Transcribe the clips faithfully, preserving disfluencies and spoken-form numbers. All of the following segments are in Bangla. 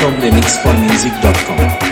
from remix for music dot com.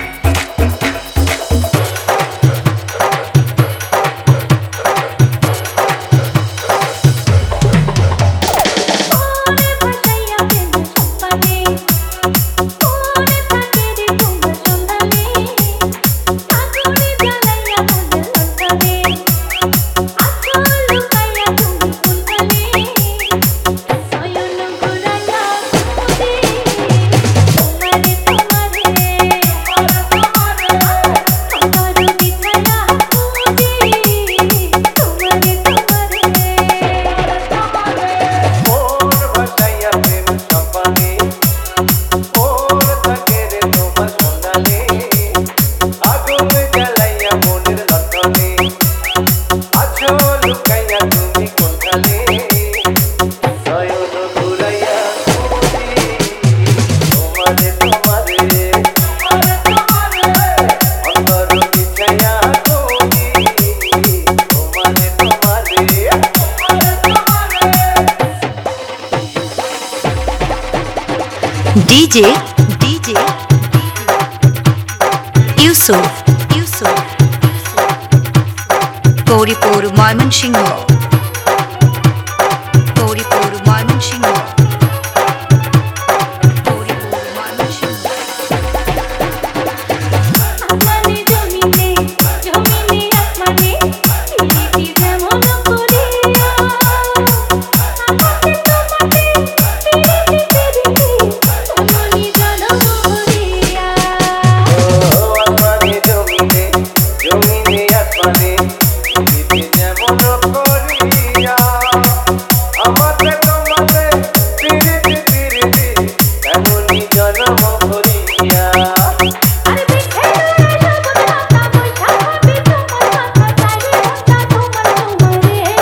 D J D J Yusuf Yusuf Gauripur Mymonsingh Gauripur Mymonsingh Gauripur Mymonsingh আসমানে জমিনে জমিনে আসমানে পিরিতি যেমন করিয়া আকাশে তোমাতে পিরিতি পিরিতি মনি জনম করিয়া আসমানে জমিনে জমিনে আসমানে পিরিতি যেমন করিয়া আমাতে তোমাতে পিরিতি পিরিতি এমনি জনম করিয়া আরে দেখে সব কথা বৈশা হবে তোমার মাথা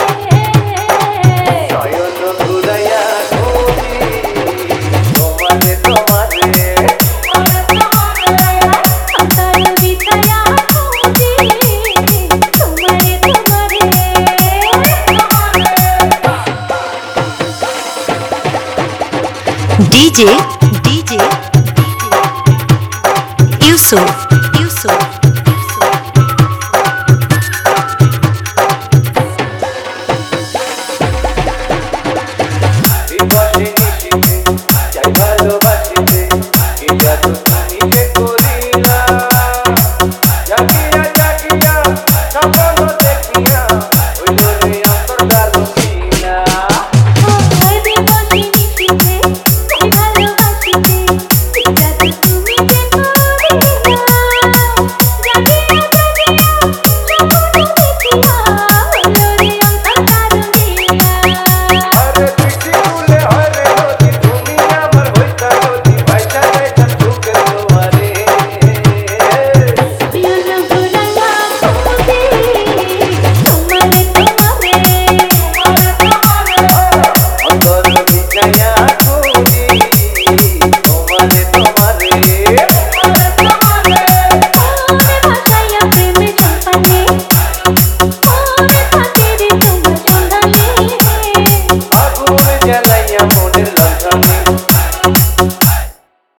চারি ঘন্টা তোমার তোমারে নয়ন ঘুরাইয়া খুঁজি তোমারে তোমারে অন্তর বিছায়া খুঁজি তোমারে তোমারে D J D J Yusuf Yusuf বিপদে